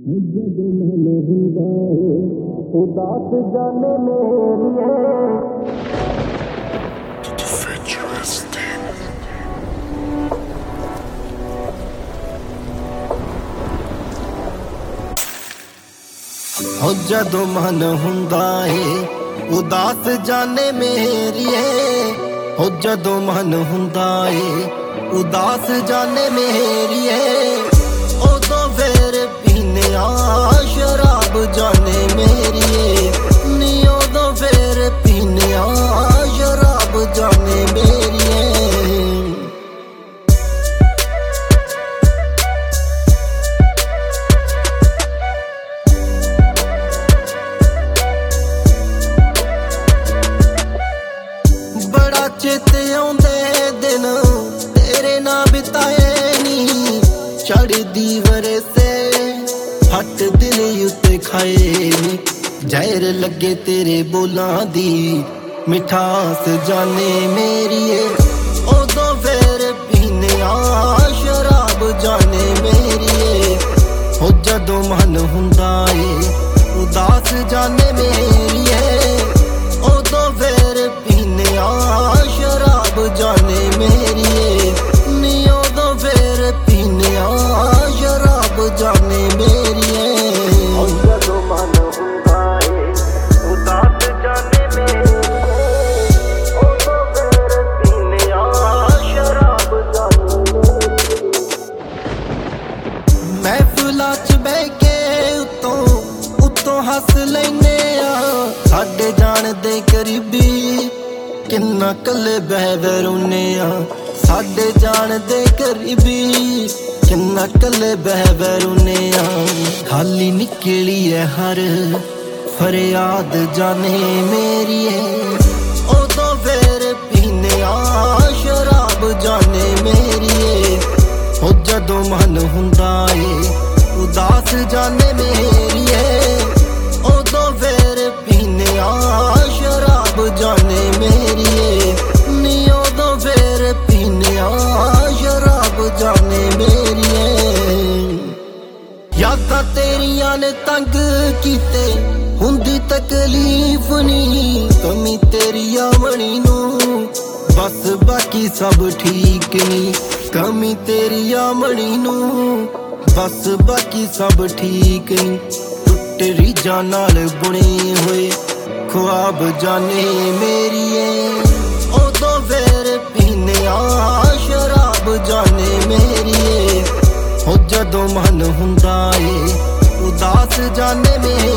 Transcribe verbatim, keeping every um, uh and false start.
ਜਦੋਂ ਮਨ ਹੁੰਦਾ ਏ ਉਦਾਸ ਜਾਣੇ ਮੇਰੀਏ ਹੋ ਜਦੋਂ ਮਨ ਹੁੰਦਾ ਏ ਉਦਾਸ ਜਾਣੇ ਮੇਰੀਏ ਹੋ ਜਦੋਂ ਮਨ ਹੁੰਦਾ ਏ ਉਦਾਸ ਜਾਣੇ ਮੇਰੀਏ ਉਦੋਂ ਫੇਰ ਪੀਨੇ ਆ ਸ਼ਰਾਬ ਜਾਣੇ ਮੇਰੀਏ ਨੀ ਉਦੋਂ ਫੇਰ ਪੀਨੇ ਆ ਸ਼ਰਾਬ ਜਾਣੇ ਮੇਰੀਏ ਬੜਾ ਚੇਤੇ ਆਉਂਦੇ ਦਿਨ ਤੇਰੇ ਨਾਲ ਬਿਤਾਏ ਨੀ ਚੜਦੀ ਵਰਸੇ ਹੱਟ ਦਿਲ ਉੱਤੇ ਖਾਏ ਨੀ ਜ਼ਹਿਰ ਲੱਗੇ ਤੇਰੇ ਬੋਲਾਂ ਦੀ ਮਿਠਾਸ ਜਾਣੇ ਮੇਰੀਏ ਉਦੋਂ ਫੇਰ ਪੀਨੇ ਆ ਸ਼ਰਾਬ ਜਾਣੇ ਮੇਰੀਏ ਹੋ ਜਦੋਂ ਮਨ ਹੁੰਦਾ ਏ ਉਦਾਸ ਜਾਣੇ ਮੇਰੀਏ ਉਦੋਂ ਫੇਰ ਪੀਨੇ ਆ ਸ਼ਰਾਬ ਜਾਣੇ ਮੇਰੀਏ ਨੀ ਉਦੋਂ ਫੇਰ ਪੀਨੇ ਆ ਸ਼ਰਾਬ ਜਾਣੇ ਮੇਰੀਏ ਜਦੋਂ ਮਨ ਹੁੰਦਾ ਏ ਉਦਾਸ ਜਾਣੇ ਮੇਰੀਏ ਉਦੋਂ ਫੇਰ ਪੀਨੇ ਆ ਸ਼ਰਾਬ ਜਾਣੇ ਮੇਰੀਏ ਮਹਿਫਿਲਾਂ ਚ ਬਹਿ ਕੇ ਉੱਤੋਂ ਉੱਤੋਂ ਹੱਸ ਲੈਨੇ ਆ ਸਾਡੇ ਜਾਣ ਦੇ ਕਰੀਬੀ ਕਿੰਨਾ ਕੱਲੇ ਬਹਿ ਬਹਿ ਰੋਨੇ ਆ ਸਾਡੇ ਜਾਣ ਦੇ ਕਰੀਬੀ ਕਿੰਨਾ ਕੱਲੇ ਬਹਿ ਬਹਿ ਰੋਨੇ ਆ ਖਾਲੀ ਨਿਕਲੀ ਐ ਹਰ ਫਰਿਆਦ ਜਾਣੇ ਮੇਰੀਏ ਉਦੋਂ ਫੇਰ ਪੀਨੇ ਆ ਸ਼ਰਾਬ ਜਾਣੇ ਮੇਰੀਏ ਹੋ ਜਦੋਂ ਮਨ ਹੁੰਦਾ ਏ ਉਦਾਸ ਜਾਣੇ ਮੇਰੀਏ ਉਦੋਂ ਫੇਰ ਪੀਨੇ ਆ ਸ਼ਰਾਬ ਜਾਣੇ ਮੇਰੀਏ ਨੀ ਉਦੋਂ ਫੇਰ ਪੀਨੇ ਆ ਸ਼ਰਾਬ ਜਾਣੇ ਮੇਰੀਏ ਯਾਦਾਂ ਤੇਰੀਆਂ ਨੇ ਤੰਗ ਕੀਤੇ ਹੁੰਦੀ ਤਕਲੀਫ ਨੀ ਕਮੀ ਤੇਰੀ ਆਵਣੀ ਨੂੰ ਬਸ ਬਾਕੀ ਸਭ ਠੀਕ ਨੀ ਕਮੀ ਤੇਰੀ ਆਵਣੀ ਨੂੰ ਬਸ ਬਾਕੀ ਸਭ ਠੀਕ ਨੀ ਟੁੱਟੇ ਰੀਝਾਂ ਨਾਲ ਬੁਣੇ ਹੋਏ ख्वाब जाने मेरिए उदों फिर पीने आ शराब जाने मेरिए हो जदों मन हुंदा ए उदास जाने मेरिए।